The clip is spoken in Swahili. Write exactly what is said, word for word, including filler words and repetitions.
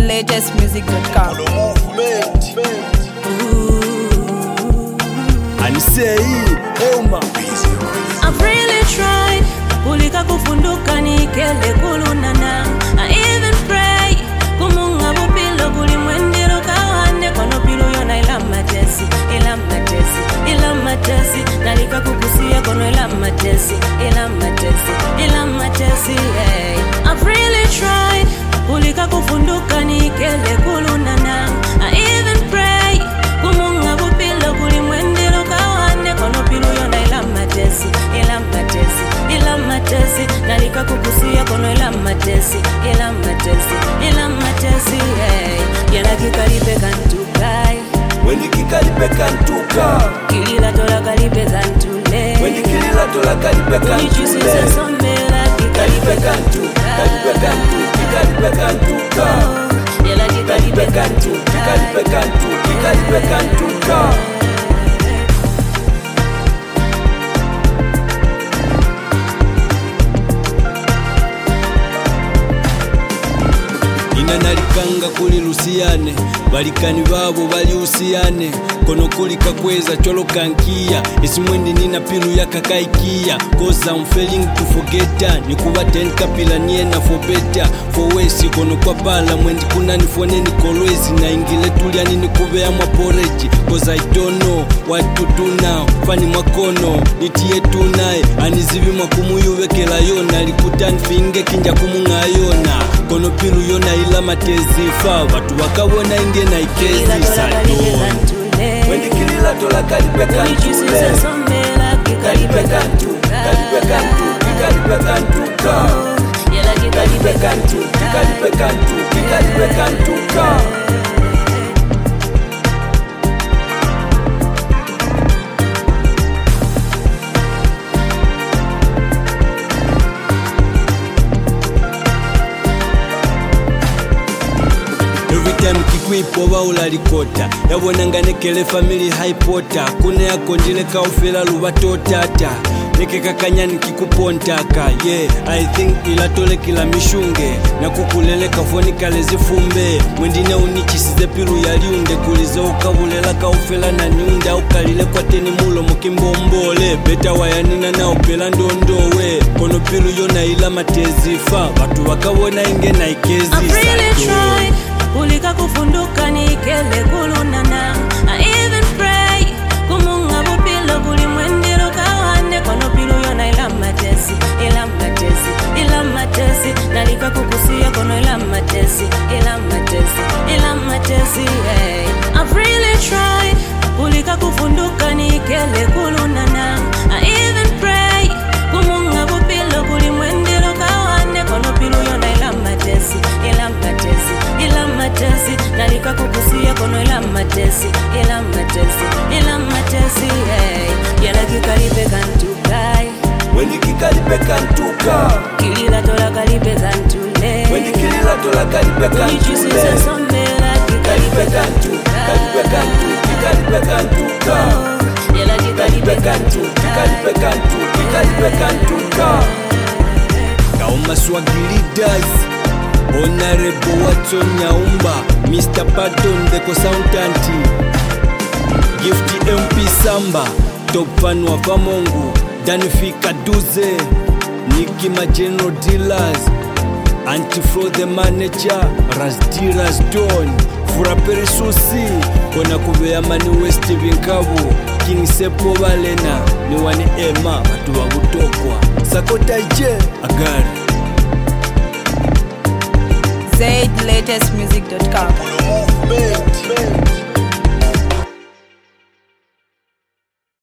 latest music dot com. And say, oh my, I've really tried. Kulika kufunduka nikele kulunana. I even pray. Kumunga bupilo kulimwendero kawane. Kono pilo yona ila matesi, ila matesi, ila matesi. Nalika kukusia kono ila matesi, ila matesi, ila matesi. Hey. I've really tried. Kulika kufunduka nikele kulunana. I even pray. Kumunga bupilo kulimwendero kawane. Kono pilo yona ila matesi, ila matesi, ila matesi. Nalika kukusia kono ila matesi, ila matesi, ila matesi. Hey. Yala kikalipe kantukai. when the kikalipe kantuka, Kilila tola kalipe kantule. when the kilila tola kalipe Unichisi kantule, se somela kalipe kikalipe kantu, kalipe kantu, kalipe kantuka, Yala kalipe kikalipe kantu, kalipe kantukai. kantu, kalipe kantuka. Nalikanga kuli lusiyane balikani babo bali usiyane kono kulika kweza cholo kankia esimwendi nina pilu ya kakaikia cause I'm failing to forget ni kuba ten kapila niena for better for wesi kono kwa pala mwendi kuna nifoneni kolwezi na ingile tulia nini kubea mwaporeji cause I don't know what to do now fani mwakono nitie tunae anizibi mwakumuyuvekela yona likutani finge kinja kumungayona kono pilu yona ila matezifa watu wakawona inge na ikezi sato wendi kilila tola kalipe kantule kalipe kantu kalipe kantu kalipe kantuka kalipe kantu kalipe kantu kalipe kantuka. Kikwipo baula likota yabonanga nekele family haipota kuna yako ndileka ufela lubatotata nekekakanya nikikupontaka yeah I think ilatole kila mishunge na kukuleleka foni kale zifumbe mwendine unichisize pilu yaliunde kulize ukabulela kaufela na nyunda ukalile kwa teni mulo mukimbombole beta wayanina na upela ndondowe kono pilu yona ila matezifa watu wakawona inge na ikezi sato Kulika kufunduka nikele kulunana. I even pray. Kumunga bupilo kulimwendero kawane. Kono pilo yona ila matesi, ila matesi, ila matesi. Nalika kukusia kono ila matesi, ila matesi, ila matesi. Hey. I've really tried. Kulika kufunduka nikele kulunana. I even pray. Kumunga bupilo kulimwendero kawane. Kono pilo yona ila matesi, ila matesi, ila matesi. Nalika kukusia kono ila matesi, ila matesi, ila matesi. Hey. Yala kikalipe kantukai. Wendi kikalipe kantuka, Kilila tola kalipe kantule. wendi kilila tola kalipe Unichisi kantule, se somela kalipe kantu, kalipe kantu, kalipe kantuka, Yala kalipe kantu, kalipe kantu, kalipe kantuka. Kauma swagi leaders, Honorable Watson Nyaumba, Mister Patton Deko Soundanti, Gifty M P Samba, Top Fan wa Famongu, Danifika Duze, Niki ma General Dealers, Anti-Fro the Manager, Razdiras Don, Furaperi Susi, Kona Kubea Mani West Vinkabu, King Sepo Valena, Niwani Emma, watu wa kutokwa, Sakota J, Agari. Z latest music dot com.